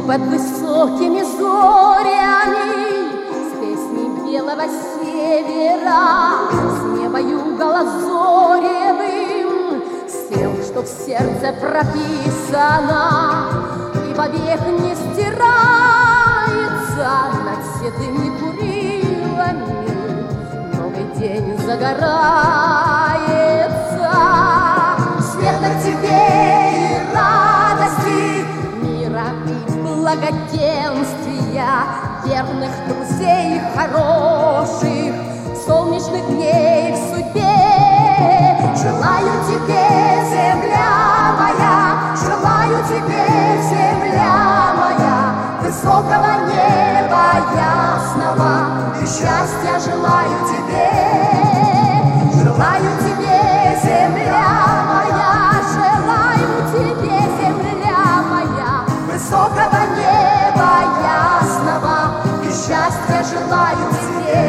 под высокими зорями, с песней белого севера, с неба юга лазоревым, с тем, что в сердце прописано и вовек не стирается над седыми курилами. Новый день загорается, света тебе и радости, мира и благоденствия, верных друзей хороших, солнечных дней в судьбе. Желаю тебе, земля моя, желаю тебе, земля моя, высокого неба ясного, и счастья желаю тебе. Желаю тебе, земля моя, желаю тебе, земля моя, высокого неба ясного, и счастья желаю тебе.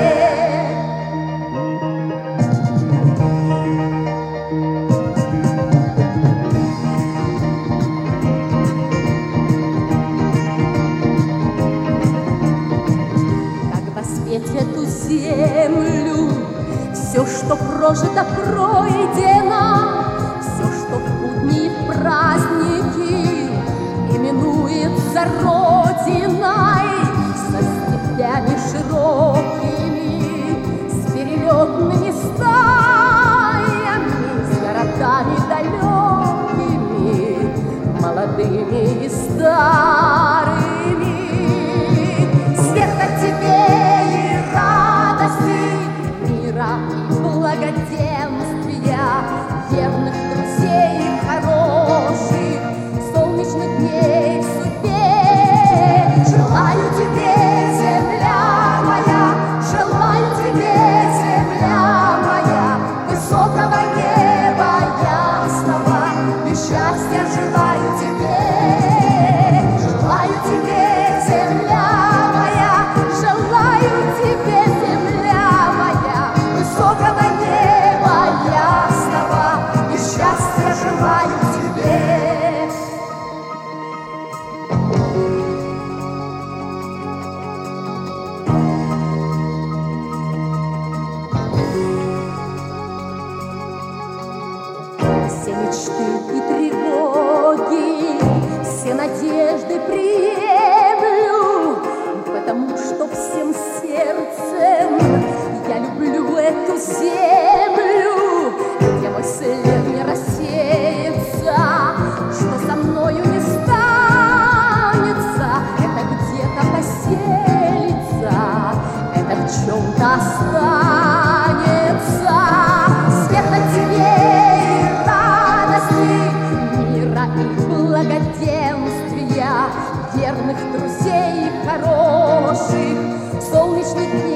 Как воспеть эту землю, все, что прожито, пройдено, все, что в будни и в праздники именуется Родиной, со степями широкими, с перелетными стаями, с городами далекими, молодыми и старыми. Света тебе и радости, мира и благоденствия, верных друзей хороших, солнечных дней в судьбе. Желаю тебе, земля моя, желаю тебе, земля моя, высокого неба ясного, и счастья желаю тебе. Желаю тебе, земля моя, желаю тебе, земля моя, высокого неба ясного, и счастья желаю тебе. Все мечты и тревоги, все надежды приемлю, потому что всем сердцем я люблю эту землю, где мой след не рассеется, что со мною не станется, это где-то поселится, это в чем-то останется. Света тебе и радости, мира и благоденствия, верных друзей хороших, солнечных